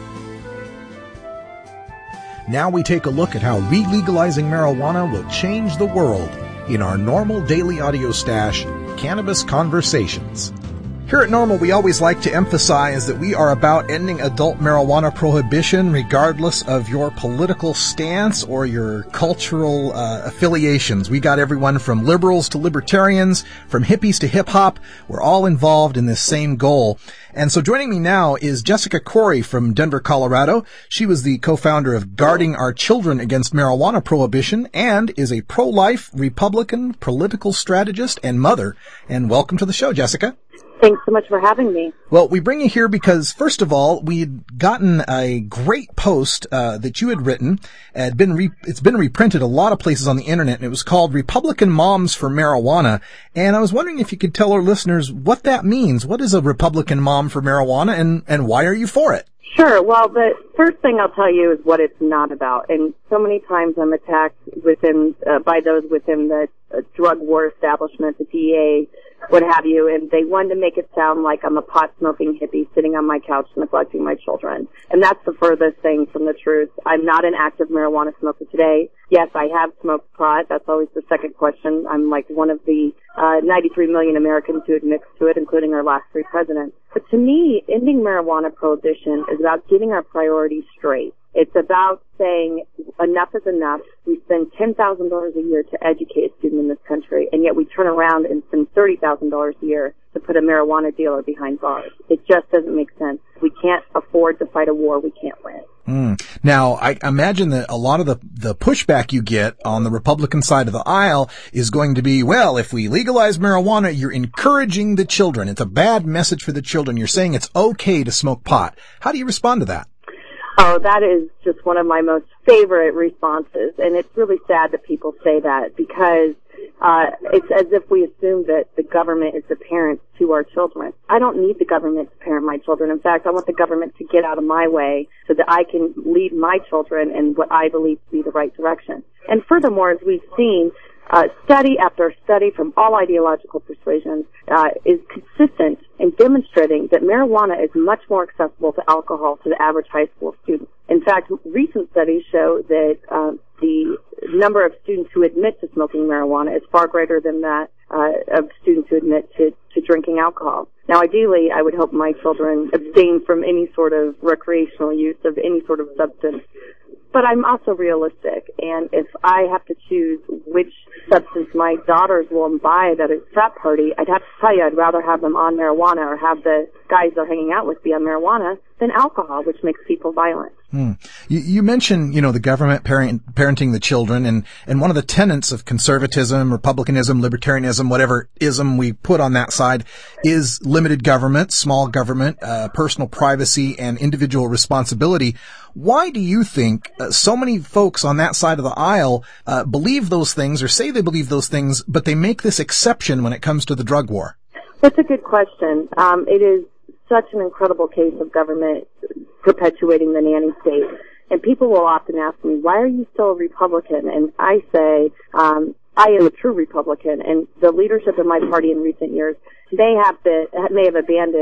Now we take a look at how re-legalizing marijuana will change the world in our NORML daily audio stash, Cannabis Conversations. Here at NORML, we always like to emphasize that we are about ending adult marijuana prohibition regardless of your political stance or your cultural uh, affiliations. We got everyone from liberals to libertarians, from hippies to hip-hop. We're all involved in this same goal. And so joining me now is Jessica Corey from Denver, Colorado. She was the co-founder of Guarding Our Children Against Marijuana Prohibition and is a pro-life Republican political strategist and mother. And welcome to the show, Jessica. Thanks so much for having me. Well, we bring you here because, first of all, we had gotten a great post uh, that you had written. It had been re- it's been reprinted a lot of places on the internet, and it was called Republican Moms for Marijuana. And I was wondering if you could tell our listeners what that means. What is a Republican mom for marijuana, and, and why are you for it? Sure. Well, the first thing I'll tell you is what it's not about. And so many times I'm attacked within uh, by those within the uh, drug war establishment, the D E A, what have you, and they want to make it sound like I'm a pot-smoking hippie sitting on my couch neglecting my children. And that's the furthest thing from the truth. I'm not an active marijuana smoker today. Yes, I have smoked pot. That's always the second question. I'm like one of the uh, ninety-three million Americans who admits to it, including our last three presidents. But to me, ending marijuana prohibition is about getting our priorities straight. It's about saying enough is enough. We spend ten thousand dollars a year to educate a student in this country, and yet we turn around and spend thirty thousand dollars a year to put a marijuana dealer behind bars. It just doesn't make sense. We can't afford to fight a war we can't win. Mm. Now, I imagine that a lot of the, the pushback you get on the Republican side of the aisle is going to be, well, if we legalize marijuana, you're encouraging the children. It's a bad message for the children. You're saying it's okay to smoke pot. How do you respond to that? Oh, that is just one of my most favorite responses, and it's really sad that people say that because uh it's as if we assume that the government is the parent to our children. I don't need the government to parent my children. In fact, I want the government to get out of my way so that I can lead my children in what I believe to be the right direction. And furthermore, as we've seen, Uh, study after study from all ideological persuasions uh, is consistent in demonstrating that marijuana is much more accessible to alcohol to the average high school student. In fact, recent studies show that uh, the number of students who admit to smoking marijuana is far greater than that uh, of students who admit to, to drinking alcohol. Now, ideally, I would hope my children abstain from any sort of recreational use of any sort of substance. But I'm also realistic, and if I have to choose which substance my daughters will imbibe at a frat party, I'd have to tell you I'd rather have them on marijuana or have the guys they're hanging out with be on marijuana than alcohol, which makes people violent. Hmm. You, you mentioned, you know, the government parent, parenting the children, and, and one of the tenets of conservatism, republicanism, libertarianism, whatever ism we put on that side, is limited government, small government, uh, personal privacy, and individual responsibility. Why do you think uh, so many folks on that side of the aisle uh, believe those things or say they believe those things, but they make this exception when it comes to the drug war? That's a good question. Um, it is such an incredible case of government perpetuating the nanny state. And people will often ask me, why are you still a Republican? And I say, um, I am a true Republican, and the leadership of my party in recent years may have been, may have abandoned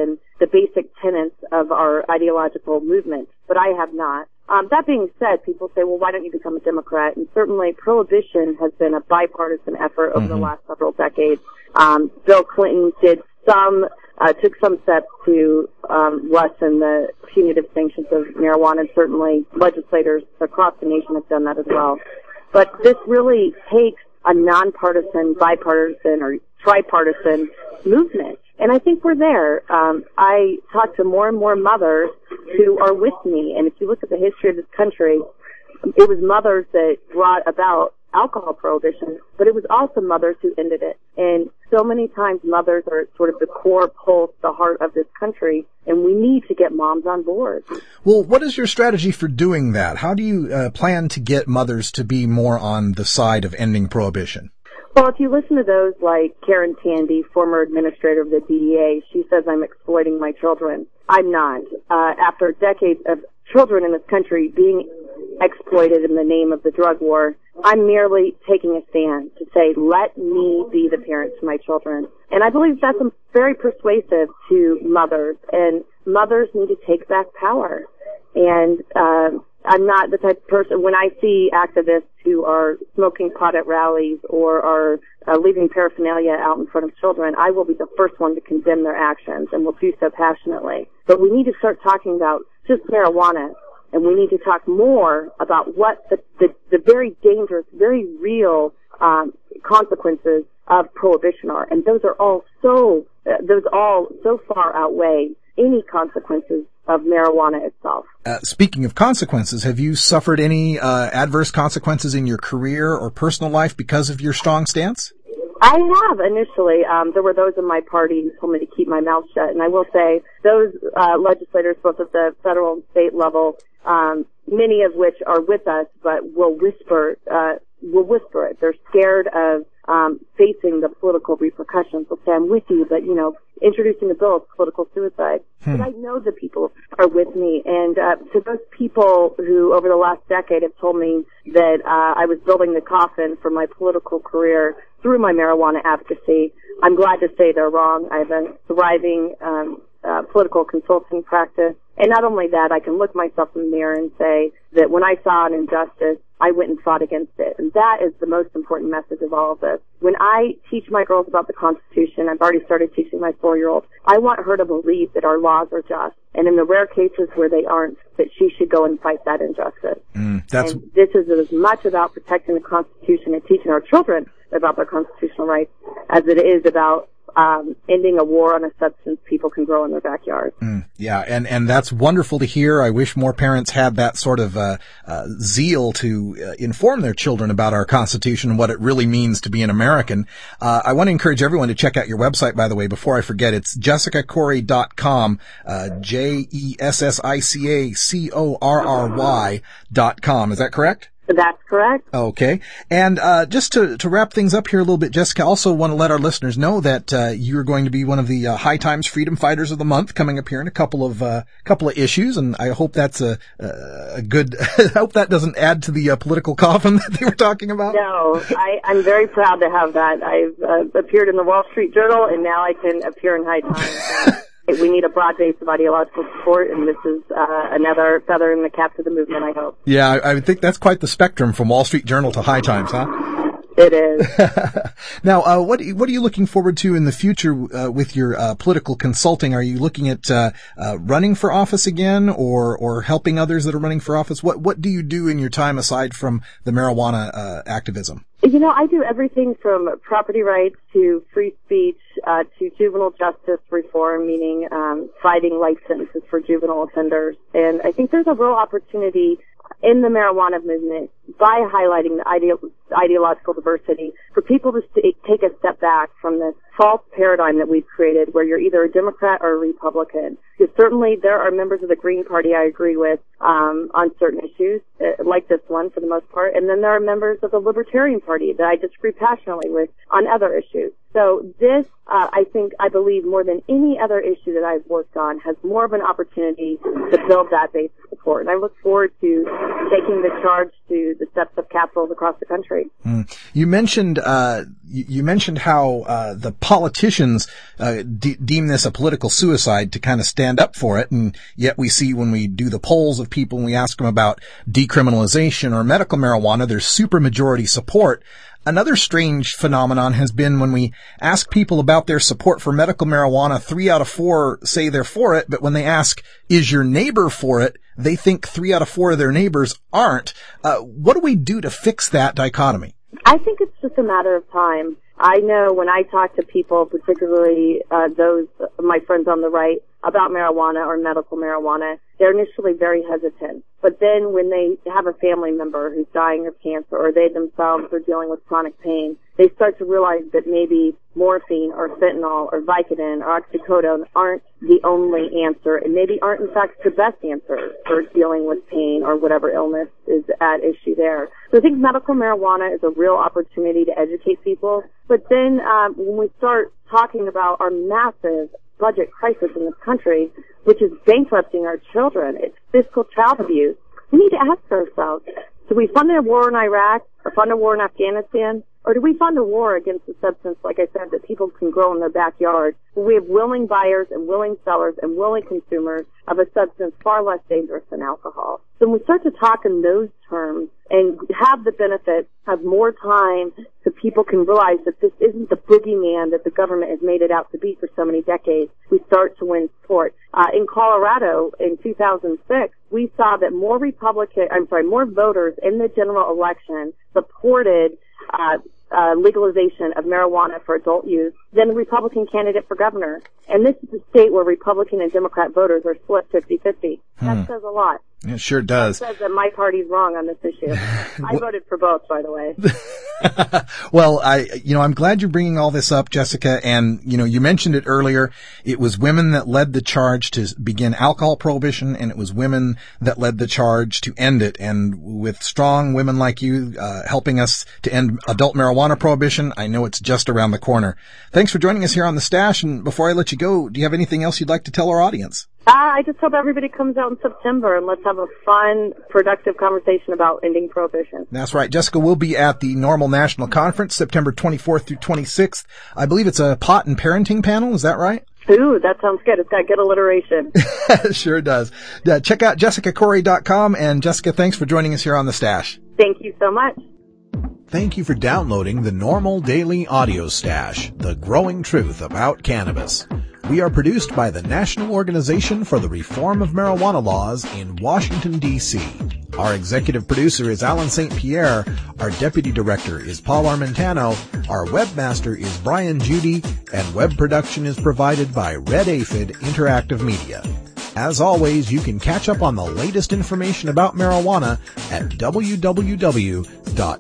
the basic tenets of our ideological movement, but I have not. Um, that being said, people say, well, why don't you become a Democrat? And certainly prohibition has been a bipartisan effort over mm-hmm. the last several decades. Um, Bill Clinton did some, uh, took some steps to um, lessen the punitive sanctions of marijuana, and certainly legislators across the nation have done that as well. But this really takes a nonpartisan, bipartisan, or tripartisan movement. And I think we're there. Um, I talk to more and more mothers who are with me. And if you look at the history of this country, it was mothers that brought about alcohol prohibition, but it was also mothers who ended it. And so many times mothers are sort of the core pulse, the heart of this country, and we need to get moms on board. Well, what is your strategy for doing that? How do you uh, plan to get mothers to be more on the side of ending prohibition? Well, if you listen to those like Karen Tandy, former administrator of the D E A, she says I'm exploiting my children. I'm not. Uh, after decades of children in this country being exploited in the name of the drug war, I'm merely taking a stand to say, let me be the parent to my children. And I believe that's very persuasive to mothers, and mothers need to take back power. And uh, I'm not the type of person, when I see activists who are smoking pot at rallies or are uh, leaving paraphernalia out in front of children, I will be the first one to condemn their actions, and will do so passionately. But we need to start talking about just marijuana, and we need to talk more about what the, the, the very dangerous, very real um, consequences of prohibition are. And those are all so, uh, those all so far outweigh any consequences of marijuana itself. Uh, speaking of consequences, have you suffered any uh, adverse consequences in your career or personal life because of your strong stance? I have initially. Um, there were those in my party who told me to keep my mouth shut, and I will say those uh, legislators, both at the federal and state level, um, many of which are with us, but will whisper, uh, will whisper it. They're scared of um, facing the political repercussions. They'll say, "I'm with you," but you know, introducing a bill is political suicide. Hmm. But I know the people are with me, and uh, to those people who, over the last decade, have told me that uh, I was building the coffin for my political career through my marijuana advocacy, I'm glad to say they're wrong. I have a thriving um, uh, political consulting practice. And not only that, I can look myself in the mirror and say that when I saw an injustice, I went and fought against it. And that is the most important message of all of this. When I teach my girls about the Constitution, I've already started teaching my four-year-old, I want her to believe that our laws are just. And in the rare cases where they aren't, that she should go and fight that injustice. Mm, that's... And this is as much about protecting the Constitution and teaching our children about their constitutional rights as it is about um, ending a war on a substance people can grow in their backyard. Mm, yeah, and, and that's wonderful to hear. I wish more parents had that sort of uh, uh, zeal to uh, inform their children about our Constitution and what it really means to be an American. Uh, I want to encourage everyone to check out your website, by the way, before I forget. It's jessica corey dot com, uh, J E S S I C A C O R R Y dot com. Is that correct? That's correct. Okay. And uh just to to wrap things up here a little bit, Jessica, I also want to let our listeners know that uh you're going to be one of the uh, High Times Freedom Fighters of the Month coming up here in a couple of uh couple of issues, and I hope that's a a good I hope that doesn't add to the uh, political coffin that they were talking about. No, I I'm very proud to have that. I've uh, appeared in the Wall Street Journal, and now I can appear in High Times. We need a broad base of ideological support, and this is uh, another feather in the cap to the movement, I hope. Yeah, I, I think that's quite the spectrum from Wall Street Journal to High Times, huh? It is. Now, uh, what what are you looking forward to in the future uh, with your uh, political consulting? Are you looking at uh, uh, running for office again, or or helping others that are running for office? What what do you do in your time aside from the marijuana uh, activism? You know, I do everything from property rights to free speech uh, to juvenile justice reform, meaning um, fighting life sentences for juvenile offenders. And I think there's a real opportunity in the marijuana movement by highlighting the ideo- ideological diversity for people to st- take a step back from this false paradigm that we've created where you're either a Democrat or a Republican. Because certainly there are members of the Green Party I agree with um, on certain issues, uh, like this one for the most part, and then there are members of the Libertarian Party that I disagree passionately with on other issues. So this uh, I think, I believe more than any other issue that I've worked on has more of an opportunity to build that base of support. And I look forward to taking the charge to the steps of capitals across the country. Mm. You mentioned, uh, you, you mentioned how, uh, the politicians, uh, de- deem this a political suicide to kind of stand up for it. And yet we see when we do the polls of people and we ask them about decriminalization or medical marijuana, there's supermajority support. Another strange phenomenon has been when we ask people about their support for medical marijuana, three out of four say they're for it, but when they ask, is your neighbor for it, they think three out of four of their neighbors aren't. Uh, what do we do to fix that dichotomy? I think it's just a matter of time. I know when I talk to people, particularly uh, those, my friends on the right, about marijuana or medical marijuana, they're initially very hesitant. But then when they have a family member who's dying of cancer or they themselves are dealing with chronic pain, they start to realize that maybe morphine or fentanyl or Vicodin or oxycodone aren't the only answer and maybe aren't in fact the best answer for dealing with pain or whatever illness is at issue there. So I think medical marijuana is a real opportunity to educate people. But then um, when we start talking about our massive budget crisis in this country, which is bankrupting our children, it's fiscal child abuse, we need to ask ourselves, do we fund a war in Iraq or fund a war in Afghanistan? Or do we fund a war against a substance, like I said, that people can grow in their backyard? We have willing buyers and willing sellers and willing consumers of a substance far less dangerous than alcohol. So when we start to talk in those terms and have the benefit of more time so people can realize that this isn't the boogeyman that the government has made it out to be for so many decades, we start to win support. Uh, in Colorado in two thousand six, we saw that more Republican, I'm sorry, more voters in the general election supported Uh, uh, legalization of marijuana for adult use than the Republican candidate for governor. And this is a state where Republican and Democrat voters are split fifty-fifty. Hmm. That says a lot. It sure does. That says that my party's wrong on this issue. I voted for both, by the way. Well, I, you know, I'm glad you're bringing all this up, Jessica. And, you know, you mentioned it earlier. It was women that led the charge to begin alcohol prohibition, and it was women that led the charge to end it. And with strong women like you, uh, helping us to end adult marijuana prohibition, I know it's just around the corner. Thanks for joining us here on The Stash. And before I let you go, do you have anything else you'd like to tell our audience? Uh, I just hope everybody comes out in September and let's have a fun, productive conversation about ending prohibition. That's right. Jessica will be at the Normal National Conference September twenty-fourth through twenty-sixth. I believe it's a pot and parenting panel. Is that right? Ooh, that sounds good. It's got good alliteration. It sure does. Uh, check out jessica corey dot com. And Jessica, thanks for joining us here on The Stash. Thank you so much. Thank you for downloading the Normal Daily Audio Stash, the growing truth about cannabis. We are produced by the National Organization for the Reform of Marijuana Laws in Washington, D C Our executive producer is Alan Saint Pierre. Our deputy director is Paul Armentano. Our webmaster is Brian Judy. And web production is provided by Red Aphid Interactive Media. As always, you can catch up on the latest information about marijuana at w w w dot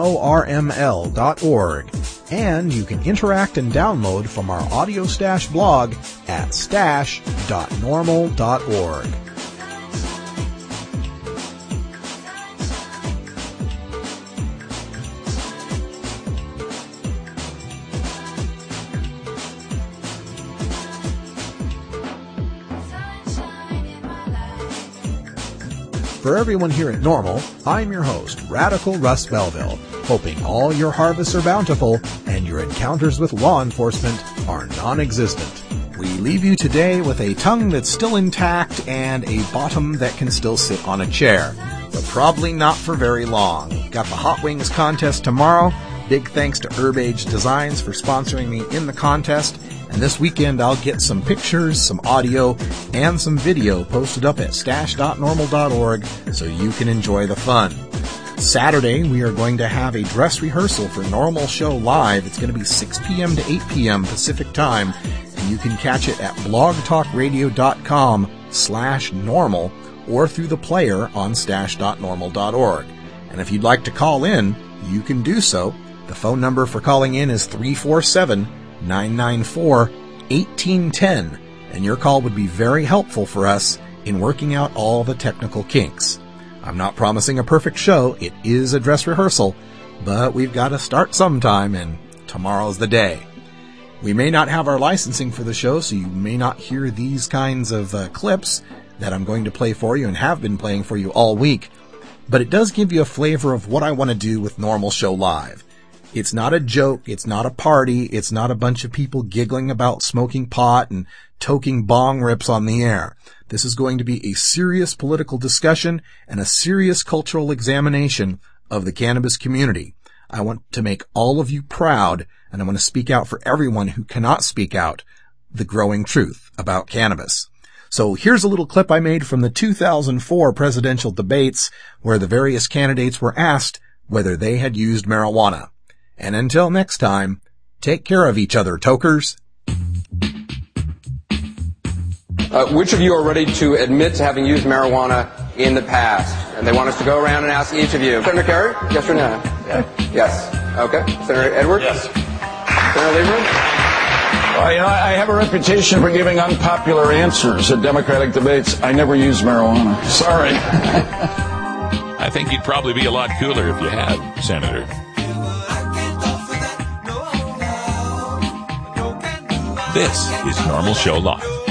norml dot org. And you can interact and download from our Audio Stash blog at stash dot normal dot org. For everyone here at Normal, I'm your host, Radical Russ Belville, hoping all your harvests are bountiful and your encounters with law enforcement are non-existent. We leave you today with a tongue that's still intact and a bottom that can still sit on a chair, but probably not for very long. Got the Hot Wings contest tomorrow. Big thanks to Herb Age Designs for sponsoring me in the contest. And this weekend I'll get some pictures, some audio, and some video posted up at stash dot normal dot org so you can enjoy the fun. Saturday, we are going to have a dress rehearsal for Normal Show Live. It's going to be six p.m. to eight p.m. Pacific Time, and you can catch it at blogtalkradio.com slash normal or through the player on stash dot normal dot org. And if you'd like to call in, you can do so. The phone number for calling in is three four seven, nine nine four, one eight one zero, and your call would be very helpful for us in working out all the technical kinks. I'm not promising a perfect show. It is a dress rehearsal, but we've got to start sometime, and tomorrow's the day. We may not have our licensing for the show, so you may not hear these kinds of uh, clips that I'm going to play for you and have been playing for you all week. But it does give you a flavor of what I want to do with Normal Show Live. It's not a joke. It's not a party. It's not a bunch of people giggling about smoking pot and toking bong rips on the air. This is going to be a serious political discussion and a serious cultural examination of the cannabis community. I want to make all of you proud, and I want to speak out for everyone who cannot speak out the growing truth about cannabis. So here's a little clip I made from the two thousand four presidential debates where the various candidates were asked whether they had used marijuana. And until next time, take care of each other, tokers. Uh, which of you are ready to admit to having used marijuana in the past? And they want us to go around and ask each of you. Senator Kerry, yes or no? Yeah. Yes. Okay. Senator Edwards? Yes. Senator Lieberman? Well, you know, I have a reputation for giving unpopular answers at Democratic debates. I never use marijuana. Sorry. I think you'd probably be a lot cooler if you had, Senator. This is Normal Show Live.